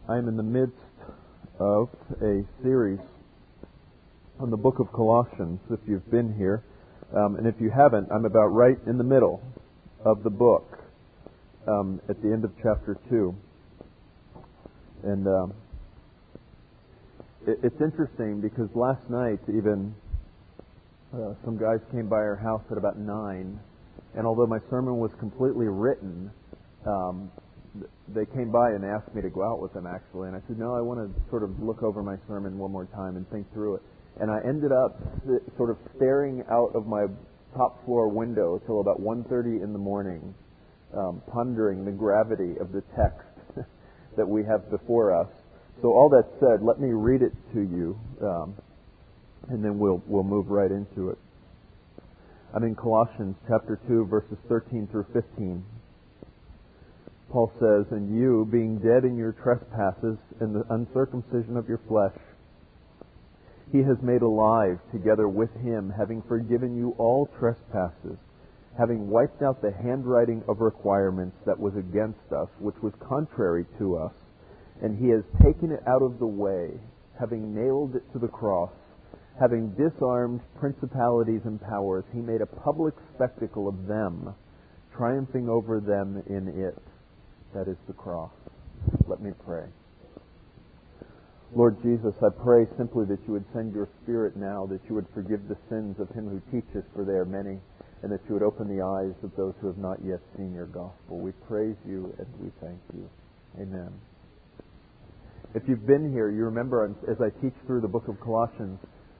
I'm in the midst of a series on the book of Colossians, if you've been here. And if you haven't, I'm about right in the middle of the book, at the end of chapter 2. And it's interesting because last night even some guys came by our house at about 9, and although my sermon was completely written, they came by and asked me to go out with them, actually. And I said, no, I want to sort of look over my sermon one more time and think through it. And I ended up sort of staring out of my top floor window till about 1:30 in the morning, pondering the gravity of the text that we have before us. So all that said, let me read it to you, and then we'll move right into it. I'm in Colossians chapter 2, verses 13 through 15. Paul says, "And you, being dead in your trespasses and the uncircumcision of your flesh, He has made alive together with Him, having forgiven you all trespasses, having wiped out the handwriting of requirements that was against us, which was contrary to us, and He has taken it out of the way, having nailed it to the cross. Having disarmed principalities and powers, He made a public spectacle of them, triumphing over them in it." That is the cross. Let me pray. Lord Jesus, I pray simply that you would send your Spirit now, that you would forgive the sins of him who teaches, for they are many, and that you would open the eyes of those who have not yet seen your gospel. We praise you and we thank you. Amen. If you've been here, you remember as I teach through the book of Colossians,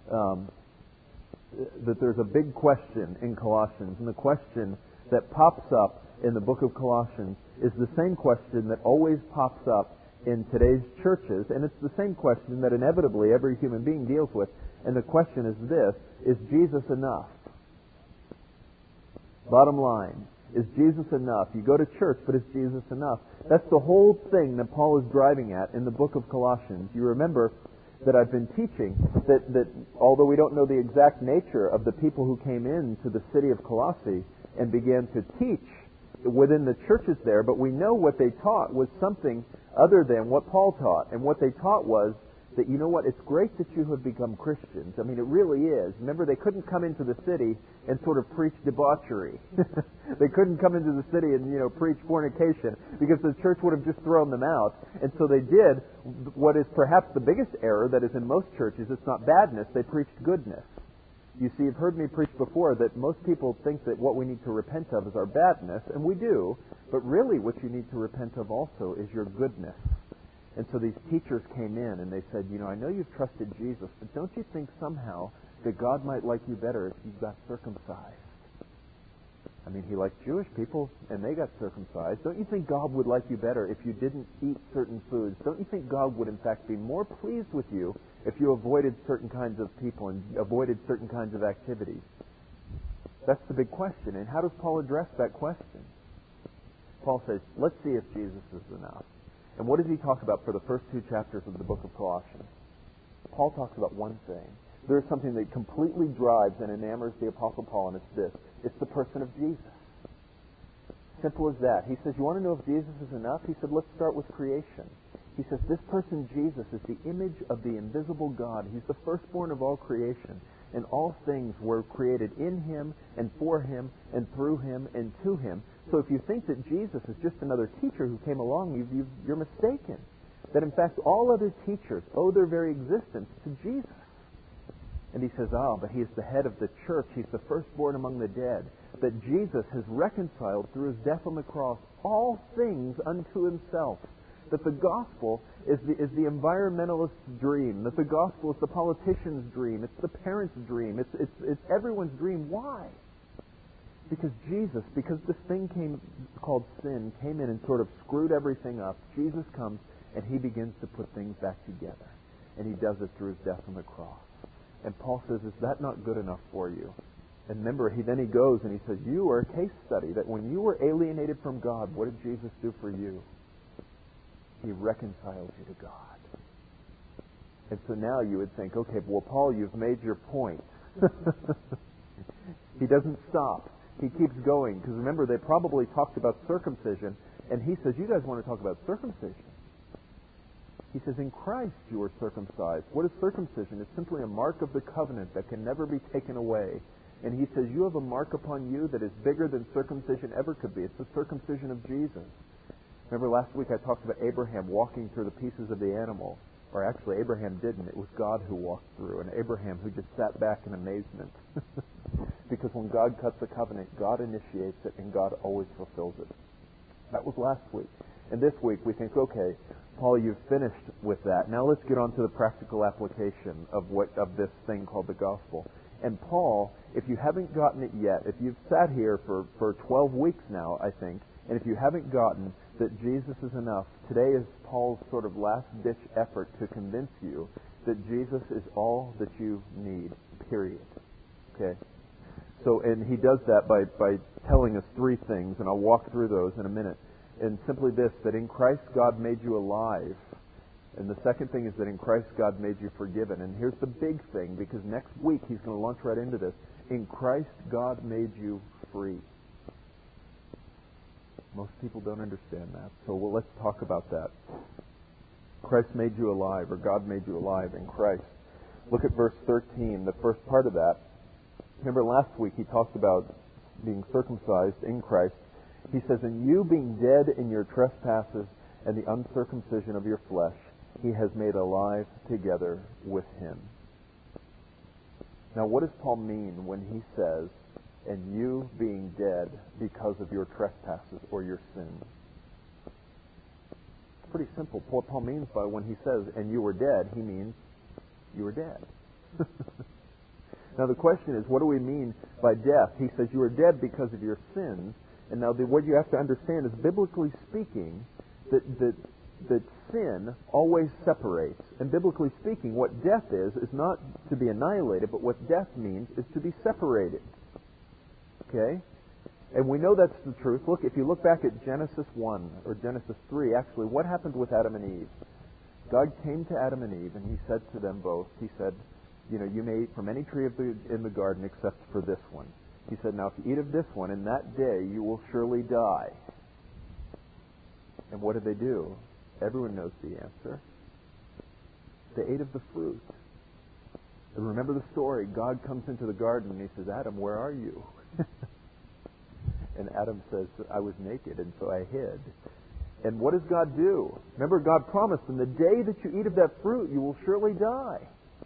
that there's a big question in Colossians, and the question that pops up in the book of Colossians is the same question that always pops up in today's churches, and it's the same question that inevitably every human being deals with, and the question is this: is Jesus enough? Bottom line, is Jesus enough? You go to church, but is Jesus enough? That's the whole thing that Paul is driving at in the book of Colossians. You remember that I've been teaching that although we don't know the exact nature of the people who came into the city of Colossae and began to teach within the churches there, but we know what they taught was something other than what Paul taught. And what they taught was that, you know what, it's great that you have become Christians. I mean, it really is. Remember, they couldn't come into the city and sort of preach debauchery. They couldn't come into the city and, preach fornication, because the church would have just thrown them out. And so they did what is perhaps the biggest error that is in most churches. It's not badness. They preached goodness. You see, you've heard me preach before that most people think that what we need to repent of is our badness, and we do, but really what you need to repent of also is your goodness. And so these teachers came in and they said, I know you've trusted Jesus, but don't you think somehow that God might like you better if you got circumcised? I mean, He liked Jewish people and they got circumcised. Don't you think God would like you better if you didn't eat certain foods? Don't you think God would in fact be more pleased with you if you avoided certain kinds of people and avoided certain kinds of activities? That's the big question. And how does Paul address that question? Paul says, let's see if Jesus is enough. And what does he talk about for the first 2 chapters of the book of Colossians? Paul talks about one thing. There is something that completely drives and enamors the Apostle Paul, and it's this. It's the person of Jesus. Simple as that. He says, you want to know if Jesus is enough? He said, let's start with creation. He says, this person, Jesus, is the image of the invisible God. He's the firstborn of all creation. And all things were created in Him and for Him and through Him and to Him. So if you think that Jesus is just another teacher who came along, you're mistaken. That in fact all other teachers owe their very existence to Jesus. And he says, but He is the head of the church. He's the firstborn among the dead. That Jesus has reconciled through His death on the cross all things unto Himself. That the gospel is the environmentalist's dream. That the gospel is the politician's dream. It's the parent's dream. It's everyone's dream. Why? Because this thing called sin came in and sort of screwed everything up. Jesus comes and He begins to put things back together. And He does it through His death on the cross. And Paul says, is that not good enough for you? And remember, he goes and he says, you are a case study, that when you were alienated from God, what did Jesus do for you? He reconciled you to God. And so now you would think, okay, well, Paul, you've made your point. He doesn't stop. He keeps going. Because remember, they probably talked about circumcision, and he says, you guys want to talk about circumcision? He says, in Christ you are circumcised. What is circumcision? It's simply a mark of the covenant that can never be taken away. And he says, you have a mark upon you that is bigger than circumcision ever could be. It's the circumcision of Jesus. Remember last week I talked about Abraham walking through the pieces of the animal. Or actually, Abraham didn't. It was God who walked through, and Abraham who just sat back in amazement. Because when God cuts a covenant, God initiates it, and God always fulfills it. That was last week. And this week we think, okay, Paul, you've finished with that. Now let's get on to the practical application of this thing called the gospel. And Paul, if you haven't gotten it yet, if you've sat here for 12 weeks now, I think, and if you haven't gotten that Jesus is enough, today is Paul's sort of last-ditch effort to convince you that Jesus is all that you need, period. Okay? So, and he does that by telling us three things, and I'll walk through those in a minute. And simply this, that in Christ God made you alive. And the second thing is that in Christ God made you forgiven. And here's the big thing, because next week he's going to launch right into this. In Christ God made you free. Most people don't understand that. So let's talk about that. Christ made you alive, or God made you alive in Christ. Look at verse 13, the first part of that. Remember last week he talked about being circumcised in Christ. He says, and you being dead in your trespasses and the uncircumcision of your flesh, he has made alive together with him. Now what does Paul mean when he says, and you being dead because of your trespasses or your sins? It's pretty simple. What Paul means by when he says, and you were dead, he means you were dead. Now the question is, what do we mean by death? He says you are dead because of your sins. And now what you have to understand is, biblically speaking, that sin always separates. And biblically speaking, what death is not to be annihilated, but what death means is to be separated. Okay? And we know that's the truth. Look, if you look back at Genesis 1, or Genesis 3, actually, what happened with Adam and Eve? God came to Adam and Eve, and he said to them both, he said, you may eat from any tree in the garden except for this one. He said, now if you eat of this one, in that day you will surely die. And what did they do? Everyone knows the answer. They ate of the fruit. And remember the story. God comes into the garden and he says, Adam, where are you? And Adam says, I was naked and so I hid. And what does God do? Remember, God promised them, the day that you eat of that fruit, you will surely die.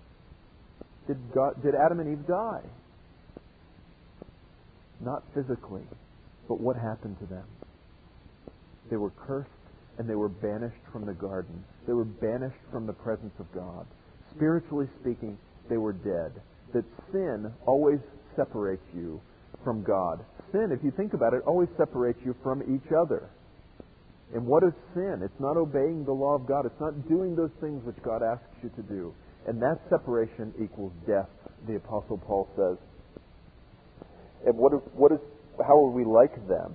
Did Adam and Eve die? Not physically, but what happened to them? They were cursed and they were banished from the garden. They were banished from the presence of God. Spiritually speaking, they were dead. That sin always separates you from God. Sin, if you think about it, always separates you from each other. And what is sin? It's not obeying the law of God. It's not doing those things which God asks you to do. And that separation equals death, the Apostle Paul says. And how are we like them?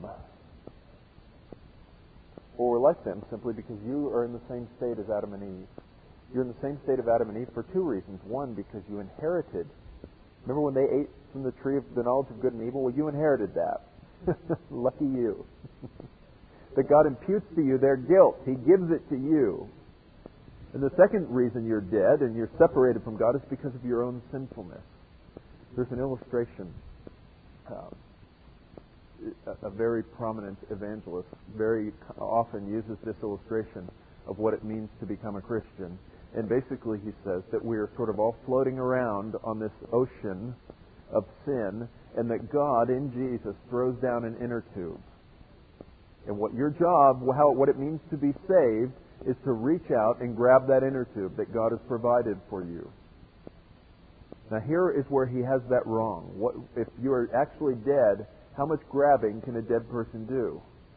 Well, we're like them simply because you are in the same state as Adam and Eve. You're in the same state of Adam and Eve for two reasons. One, because you inherited. Remember when they ate from the tree of the knowledge of good and evil? Well, you inherited that. Lucky you. That God imputes to you their guilt. He gives it to you. And the second reason you're dead and you're separated from God is because of your own sinfulness. There's an illustration. A very prominent evangelist very often uses this illustration of what it means to become a Christian. And basically he says that we are sort of all floating around on this ocean of sin, and that God in Jesus throws down an inner tube. And what your job, what it means to be saved, is to reach out and grab that inner tube that God has provided for you. Now here is where he has that wrong. If you are actually dead, how much grabbing can a dead person do?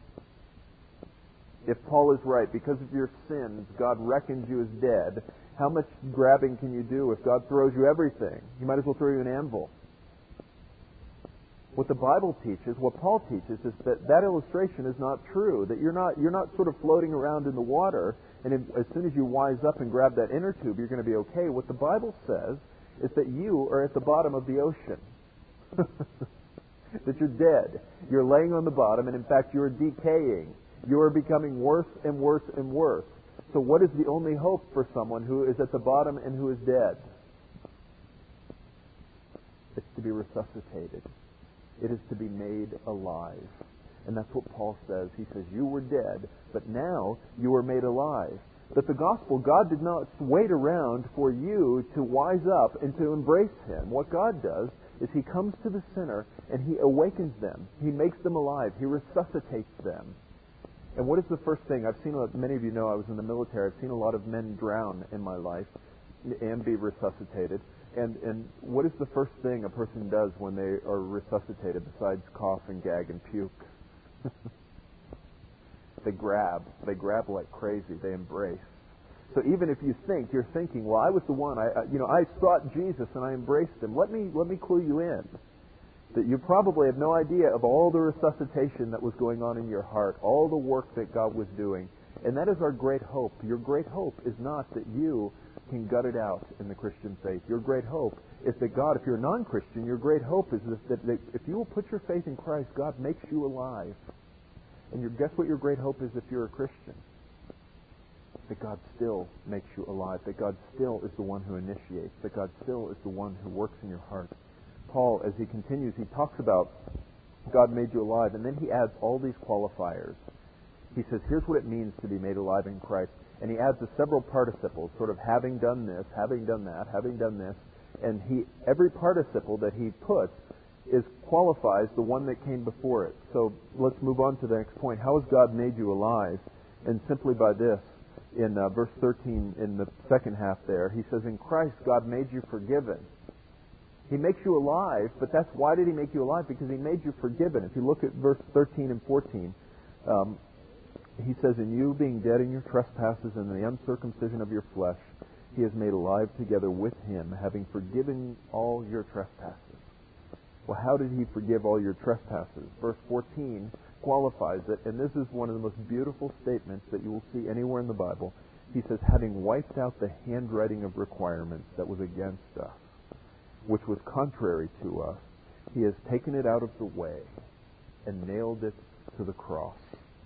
If Paul is right, because of your sins, God reckons you as dead, how much grabbing can you do if God throws you everything? He might as well throw you an anvil. What the Bible teaches, what Paul teaches, is that illustration is not true. That you're not sort of floating around in the water, and as soon as you wise up and grab that inner tube, you're going to be okay. What the Bible says is that you are at the bottom of the ocean. That you're dead. You're laying on the bottom, and in fact, you're decaying. You are becoming worse and worse and worse. So what is the only hope for someone who is at the bottom and who is dead? It's to be resuscitated. It is to be made alive. And that's what Paul says. He says, you were dead, but now you are made alive. That the gospel, God did not wait around for you to wise up and to embrace Him. What God does is He comes to the sinner and He awakens them. He makes them alive. He resuscitates them. And what is the first thing? I've seen, many of you know I was in the military. I've seen a lot of men drown in my life and be resuscitated. And what is the first thing a person does when they are resuscitated besides cough and gag and puke? They grab like crazy. They embrace. So even if you think, you're thinking, well, I was the one, I sought Jesus and I embraced Him. Let me clue you in that you probably have no idea of all the resuscitation that was going on in your heart, all the work that God was doing. And that is our great hope. Your great hope is not that you can gut it out in the Christian faith. Your great hope is that God, if you're a non-Christian, your great hope is that if you will put your faith in Christ, God makes you alive. And guess what your great hope is if you're a Christian? That God still makes you alive. That God still is the one who initiates. That God still is the one who works in your heart. Paul, as he continues, he talks about God made you alive, and then he adds all these qualifiers. He says, here's what it means to be made alive in Christ. And he adds the several participles, sort of having done this, having done that, having done this. And every participle that he puts qualifies the one that came before it. So let's move on to the next point. How has God made you alive? And simply by this, in verse 13, in the second half there, he says, in Christ God made you forgiven. He makes you alive, but why did He make you alive? Because He made you forgiven. If you look at verse 13 and 14, he says, in you being dead in your trespasses and the uncircumcision of your flesh, He has made alive together with Him, having forgiven all your trespasses. Well, how did He forgive all your trespasses? Verse 14 qualifies it, and this is one of the most beautiful statements that you will see anywhere in the Bible. He says, having wiped out the handwriting of requirements that was against us, which was contrary to us, He has taken it out of the way and nailed it to the cross.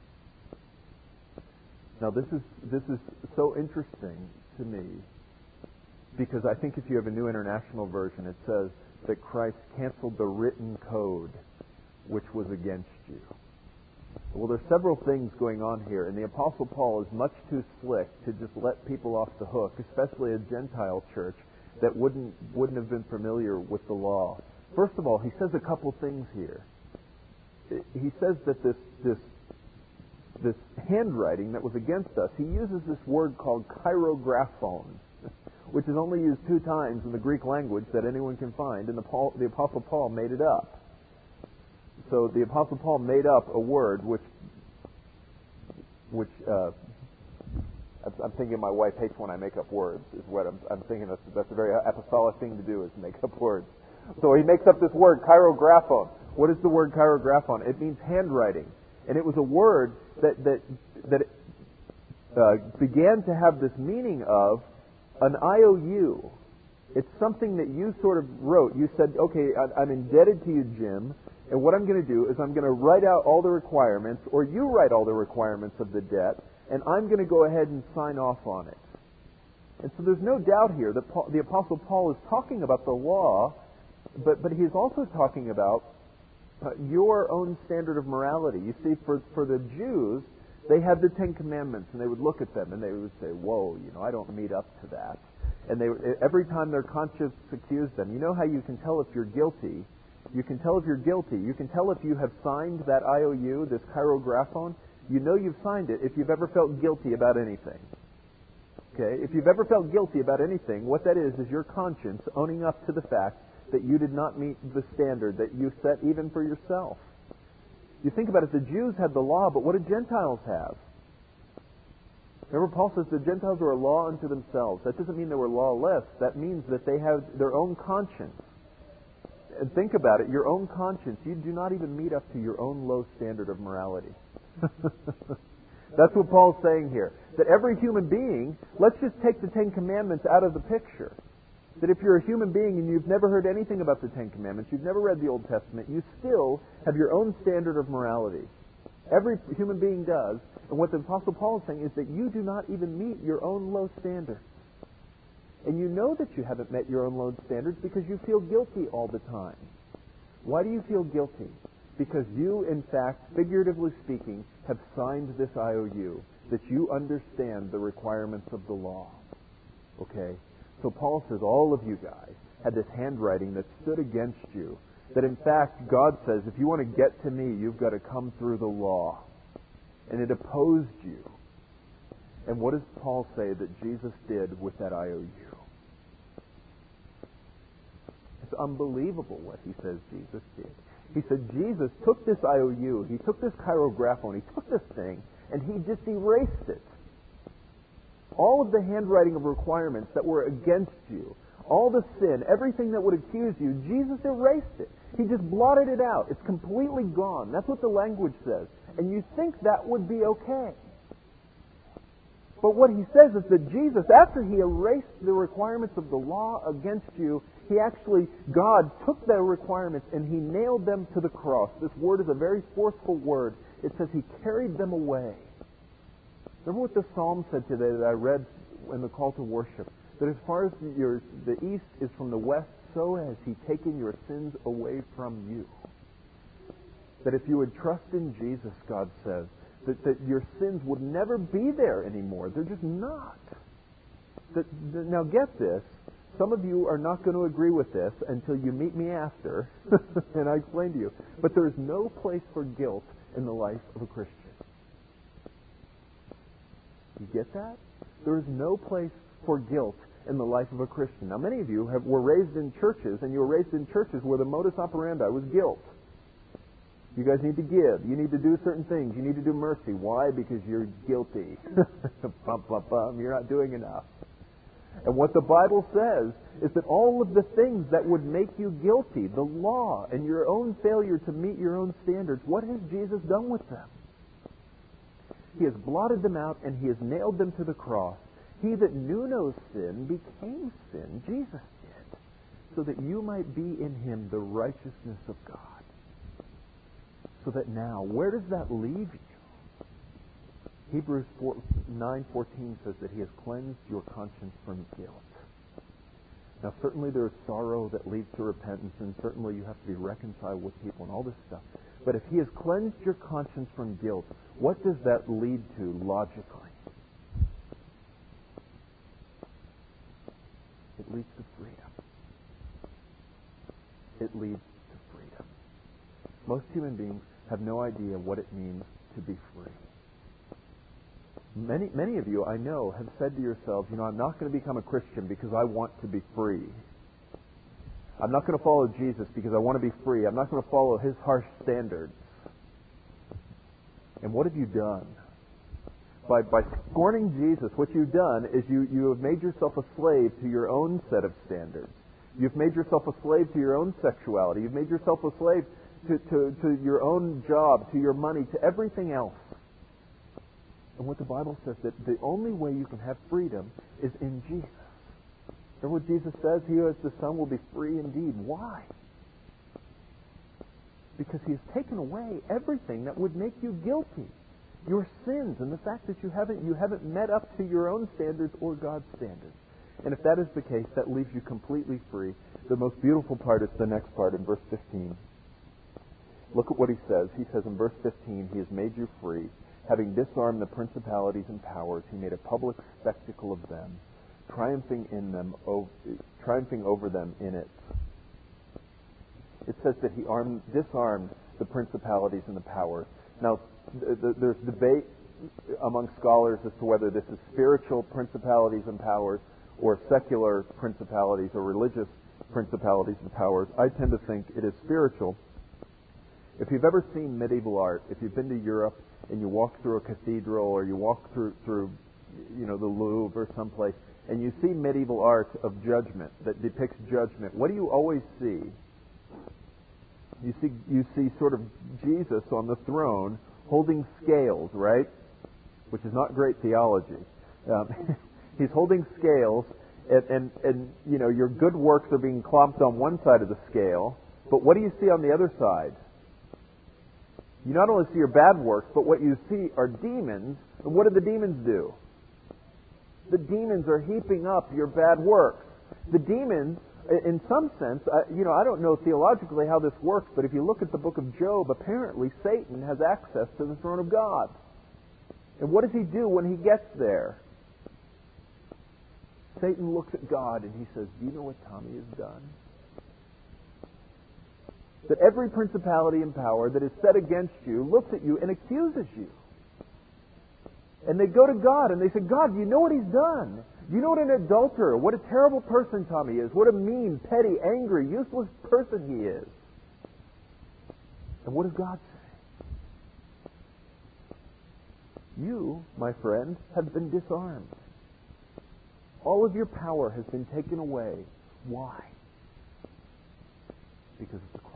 Now this is so interesting to me, because I think if you have a New International Version, it says that Christ canceled the written code which was against you. Well, there's several things going on here, and the Apostle Paul is much too slick to just let people off the hook, especially a Gentile church that wouldn't have been familiar with the law. First of all, he says a couple things here. He says that this handwriting that was against us, he uses this word called chirographon, which is only used 2 times in the Greek language that anyone can find, and the Apostle Paul made it up. So the Apostle Paul made up a word which I'm thinking my wife hates when I make up words, is what I'm thinking. That's a very apostolic thing to do, is make up words. So he makes up this word, chirographon. What is the word chirographon? It means handwriting. And it was a word that began to have this meaning of an IOU. It's something that you sort of wrote. You said, okay, I'm indebted to you, Jim, and what I'm going to do is I'm going to write out all the requirements, or you write all the requirements of the debt, and I'm going to go ahead and sign off on it. And so there's no doubt here that the Apostle Paul is talking about the law, but he's also talking about your own standard of morality. You see, for the Jews, they had the 10 Commandments, and they would look at them, and they would say, whoa, I don't meet up to that. And every time their conscience accused them, you know how you can tell if you're guilty? You can tell if you're guilty. You can tell if you have signed that IOU, this chirographon. You know you've signed it if you've ever felt guilty about anything. Okay? If you've ever felt guilty about anything, what that is your conscience owning up to the fact that you did not meet the standard that you set even for yourself. You think about it, the Jews had the law, but what did Gentiles have? Remember, Paul says the Gentiles were a law unto themselves. That doesn't mean they were lawless. That means that they have their own conscience. And think about it, your own conscience, you do not even meet up to your own low standard of morality. That's what Paul's saying here. That every human being, let's just take the 10 Commandments out of the picture. That if you're a human being and you've never heard anything about the 10 Commandments, you've never read the Old Testament, you still have your own standard of morality. Every human being does. And what the Apostle Paul is saying is that you do not even meet your own low standards. And you know that you haven't met your own low standards because you feel guilty all the time. Why do you feel guilty? Because you, in fact, figuratively speaking, have signed this IOU, that you understand the requirements of the law. Okay? So Paul says all of you guys had this handwriting that stood against you, that in fact God says, if you want to get to me, you've got to come through the law. And it opposed you. And what does Paul say that Jesus did with that IOU? It's unbelievable what he says Jesus did. He said Jesus took this IOU, he took this chirographone, he took this thing, and he just erased it. All of the handwriting of requirements that were against you, all the sin, everything that would accuse you, Jesus erased it. He just blotted it out. It's completely gone. That's what the language says. And you think that would be okay. But what he says is that Jesus, after he erased the requirements of the law against you, God took their requirements and he nailed them to the cross. This word is a very forceful word. It says he carried them away. Remember what the Psalm said today that I read in the call to worship? That as far as the east is from the west, so has he taken your sins away from you. That if you would trust in Jesus, God says, that your sins would never be there anymore. They're just not. Now get this. Some of you are not going to agree with this until you meet me after, and I explain to you. But there is no place for guilt in the life of a Christian. You get that? There is no place for guilt in the life of a Christian. Now, many of you were raised in churches, and you were raised in churches where the modus operandi was guilt. You guys need to give. You need to do certain things. You need to do mercy. Why? Because you're guilty. Bum, bum, bum. You're not doing enough. And what the Bible says is that all of the things that would make you guilty, the law and your own failure to meet your own standards, what has Jesus done with them? He has blotted them out and he has nailed them to the cross. He that knew no sin became sin, Jesus did, so that you might be in him the righteousness of God. So that now, where does that leave you? Hebrews 9:14 says that he has cleansed your conscience from guilt. Now, certainly there is sorrow that leads to repentance, and certainly you have to be reconciled with people and all this stuff. But if he has cleansed your conscience from guilt, what does that lead to logically? It leads to freedom. It leads to freedom. Most human beings have no idea what it means to be free. Many of you, I know, have said to yourselves, I'm not going to become a Christian because I want to be free. I'm not going to follow Jesus because I want to be free. I'm not going to follow his harsh standards. And what have you done? By scorning Jesus, what you've done is you have made yourself a slave to your own set of standards. You've made yourself a slave to your own sexuality. You've made yourself a slave to your own job, to your money, to everything else. And what the Bible says, that the only way you can have freedom is in Jesus. Remember what Jesus says? He who has the Son will be free indeed. Why? Because he has taken away everything that would make you guilty. Your sins and the fact that you haven't met up to your own standards or God's standards. And if that is the case, that leaves you completely free. The most beautiful part is the next part in verse 15. Look at what he says. He says in verse 15, he has made you free. Having disarmed the principalities and powers, he made a public spectacle of them, triumphing over them in it. It says that he disarmed the principalities and the powers. Now, there's debate among scholars as to whether this is spiritual principalities and powers or secular principalities or religious principalities and powers. I tend to think it is spiritual. If you've ever seen medieval art, if you've been to Europe and you walk through a cathedral or you walk through the Louvre or someplace, and you see medieval art of judgment that depicts judgment, what do you always see? You see sort of Jesus on the throne holding scales, right? Which is not great theology. He's holding scales, and your good works are being clomped on one side of the scale, but what do you see on the other side? You not only see your bad works, but what you see are demons. And what do the demons do? The demons are heaping up your bad works. The demons, in some sense, I don't know theologically how this works, but if you look at the book of Job, apparently Satan has access to the throne of God. And what does he do when he gets there? Satan looks at God and he says, do you know what Tommy has done? That every principality and power that is set against you looks at you and accuses you. And they go to God and they say, God, do you know what he's done? Do you know what an adulterer, what a terrible person Tommy is, what a mean, petty, angry, useless person he is? And what does God say? You, my friend, have been disarmed. All of your power has been taken away. Why? Because of the cross.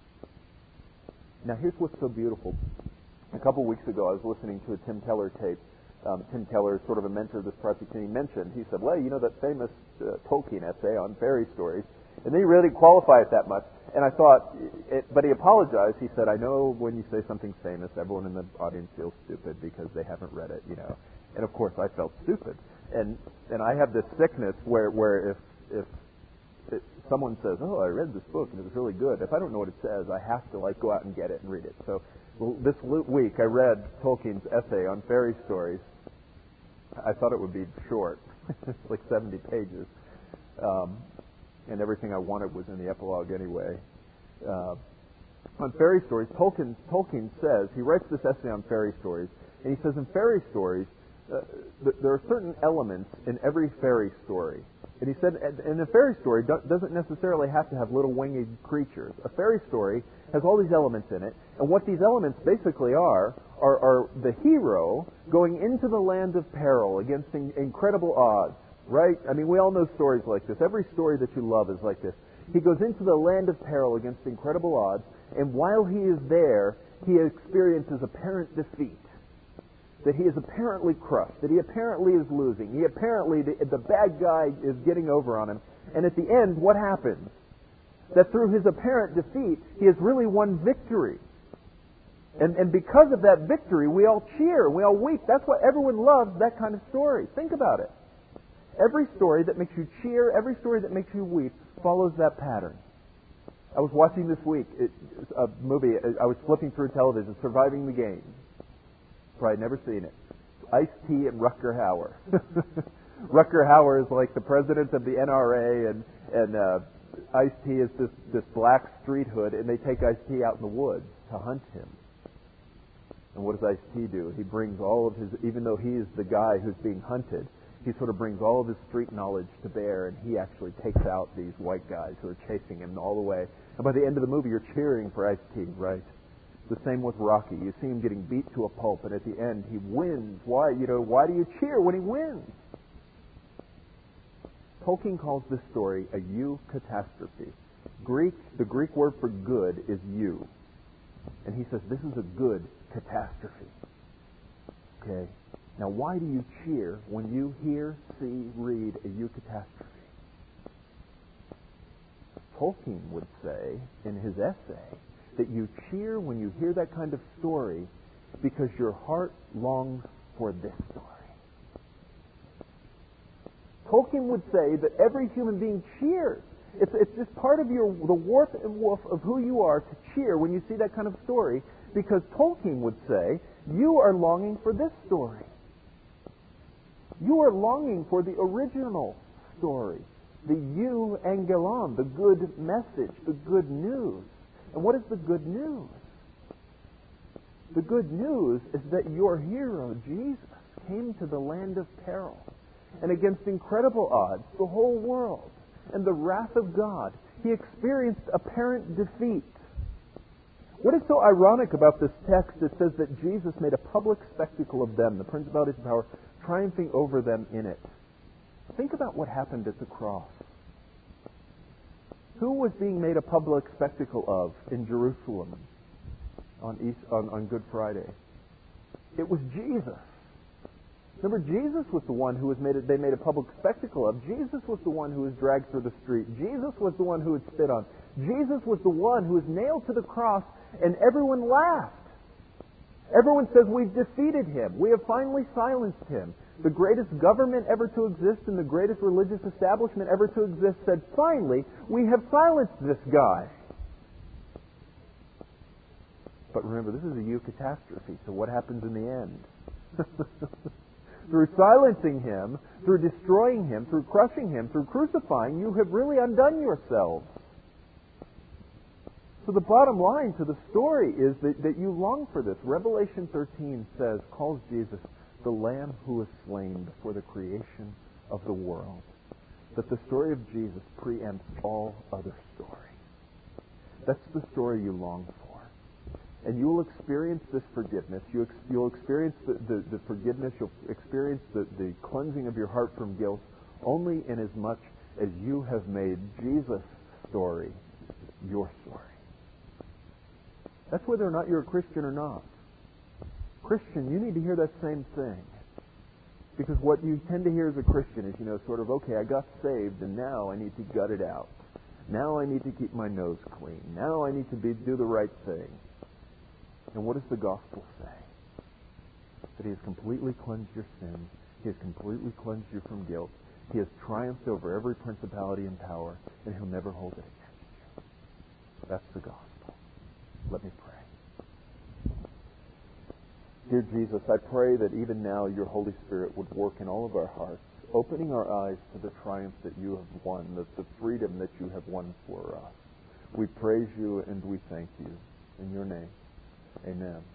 Now here's what's so beautiful. A couple weeks ago I was listening to a Tim Keller tape. Tim Keller is sort of a mentor of this project, and he mentioned, he said, well, you know that famous Tolkien essay on fairy stories, and they really qualify it that much. And I thought, but he apologized. He said, I know when you say something famous, everyone in the audience feels stupid because they haven't read it, you know. And of course I felt stupid. And I have this sickness where if someone says, oh, I read this book and it was really good, if I don't know what it says, I have to go out and get it and read it. So this week I read Tolkien's essay on fairy stories. I thought it would be short. It's like 70 pages. And everything I wanted was in the epilogue anyway. On fairy stories, Tolkien says, he writes this essay on fairy stories, and he says in fairy stories, there are certain elements in every fairy story. And he said, and a fairy story doesn't necessarily have to have little winged creatures. A fairy story has all these elements in it, and what these elements basically are the hero going into the land of peril against incredible odds, right? I mean, we all know stories like this. Every story that you love is like this. He goes into the land of peril against incredible odds, and while he is there, he experiences apparent defeat. That he is apparently crushed, that he apparently is losing, he apparently, the bad guy is getting over on him. And at the end, what happens? That through his apparent defeat, he has really won victory. And because of that victory, we all cheer, we all weep. That's why everyone loves that kind of story. Think about it. Every story that makes you cheer, every story that makes you weep, follows that pattern. I was watching this week a movie, I was flipping through television, Surviving the Game. Probably never seen it. Ice-T and Rutger Hauer. Rutger Hauer is like the president of the NRA, and Ice-T is this black street hood, and they take Ice-T out in the woods to hunt him. And what does Ice-T do? He brings all of his, even though he is the guy who's being hunted, he sort of brings all of his street knowledge to bear, and he actually takes out these white guys who are chasing him all the way. And by the end of the movie, you're cheering for Ice-T, right? The same with Rocky. You see him getting beat to a pulp, and at the end, he wins. Why? Why do you cheer when he wins? Tolkien calls this story a eucatastrophe. The Greek word for good is eu. And he says this is a good catastrophe. Okay? Now, why do you cheer when you hear, see, read a eucatastrophe? Tolkien would say in his essay that you cheer when you hear that kind of story because your heart longs for this story. Tolkien would say that every human being cheers. It's just part of the warp and woof of who you are to cheer when you see that kind of story, because Tolkien would say you are longing for this story. You are longing for the original story, the euangelon, the good message, the good news. And what is the good news? The good news is that your hero, Jesus, came to the land of peril. And against incredible odds, the whole world and the wrath of God, he experienced apparent defeat. What is so ironic about this text? It says that Jesus made a public spectacle of them, the principalities and power, triumphing over them in it. Think about what happened at the cross. Who was being made a public spectacle of in Jerusalem on Good Friday? It was Jesus. Remember, Jesus was the one who they made a public spectacle of. Jesus was the one who was dragged through the street. Jesus was the one who was spit on. Jesus was the one who was nailed to the cross, and everyone laughed. Everyone says we've defeated him. We have finally silenced him. The greatest government ever to exist and the greatest religious establishment ever to exist said, finally, we have silenced this guy. But remember, this is a eucatastrophe, so what happens in the end? Through silencing him, through destroying him, through crushing him, through crucifying, you have really undone yourselves. So the bottom line to the story is that you long for this. Revelation 13 calls Jesus the Lamb who was slain before the creation of the world. That the story of Jesus preempts all other stories. That's the story you long for. And you will experience this forgiveness. You'll experience the forgiveness. You'll experience the cleansing of your heart from guilt only in as much as you have made Jesus' story your story. That's whether or not you're a Christian or not. Christian, you need to hear that same thing. Because what you tend to hear as a Christian is, sort of, okay, I got saved and now I need to gut it out. Now I need to keep my nose clean. Now I need to do the right thing. And what does the gospel say? That he has completely cleansed your sins. He has completely cleansed you from guilt. He has triumphed over every principality and power, and he'll never hold it against you. That's the gospel. Let me pray. Dear Jesus, I pray that even now your Holy Spirit would work in all of our hearts, opening our eyes to the triumph that you have won, the freedom that you have won for us. We praise you and we thank you. In your name, amen.